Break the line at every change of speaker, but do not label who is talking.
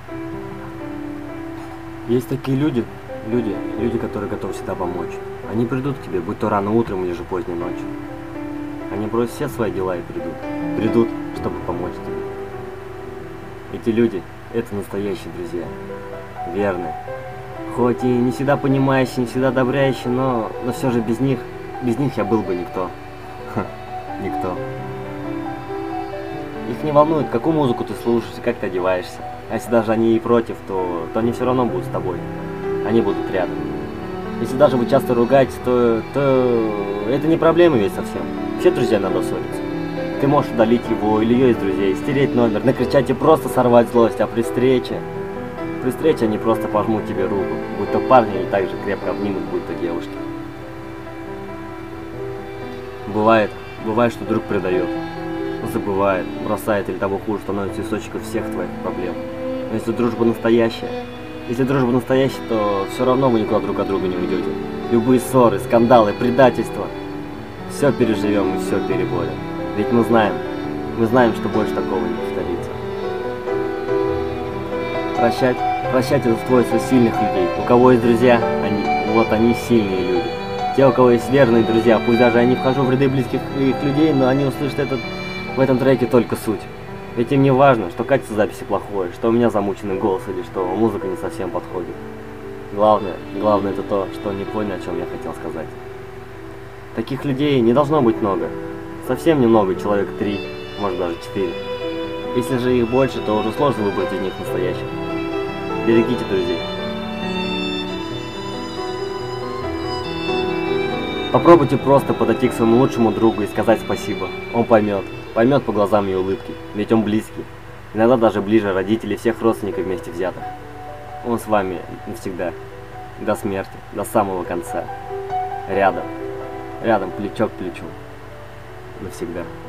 Есть такие люди, которые готовы всегда помочь. Они придут к тебе, будь то рано утром или же поздней ночью. Они бросят все свои дела и придут. Придут, чтобы помочь тебе. Эти люди – это настоящие друзья. Верные. Хоть и не всегда понимающие, не всегда одобряющие, но все же без них я был бы никто. Никто. Их не волнует, какую музыку ты слушаешь и как ты одеваешься. А если даже они и против, то они все равно будут с тобой. Они будут рядом. Если даже вы часто ругаетесь, то это не проблема ведь совсем. Все друзья надо ссориться. Ты можешь удалить его или ее из друзей, стереть номер, накричать и просто сорвать злость, а при встрече они просто пожмут тебе руку, будь то парни или так же крепко обнимут, будь то девушки. Бывает, что друг предает, забывает, бросает или того хуже, становится источником всех твоих проблем. Но если дружба настоящая, то все равно вы никуда друг от друга не уйдете. Любые ссоры, скандалы, предательства, все переживем и все переборем. Ведь мы знаем, что больше такого не повторится. Прощать это свойство сильных людей. У кого есть друзья, они сильные люди. Те, у кого есть верные друзья, пусть даже я не вхожу в ряды близких их людей, но они услышат в этом треке только суть. Ведь им не важно, что качество записи плохое, что у меня замученный голос или что музыка не совсем подходит. Главное это то, что они поняли, о чем я хотел сказать. Таких людей не должно быть много. Совсем немного, человек 3, может даже 4. Если же их больше, то уже сложно выбрать из них настоящих. Берегите друзей. Попробуйте просто подойти к своему лучшему другу и сказать спасибо. Он поймет по глазам и улыбке, ведь он близкий. Иногда даже ближе родителей всех родственников вместе взятых. Он с вами навсегда, до смерти, до самого конца. Рядом, плечо к плечу, навсегда.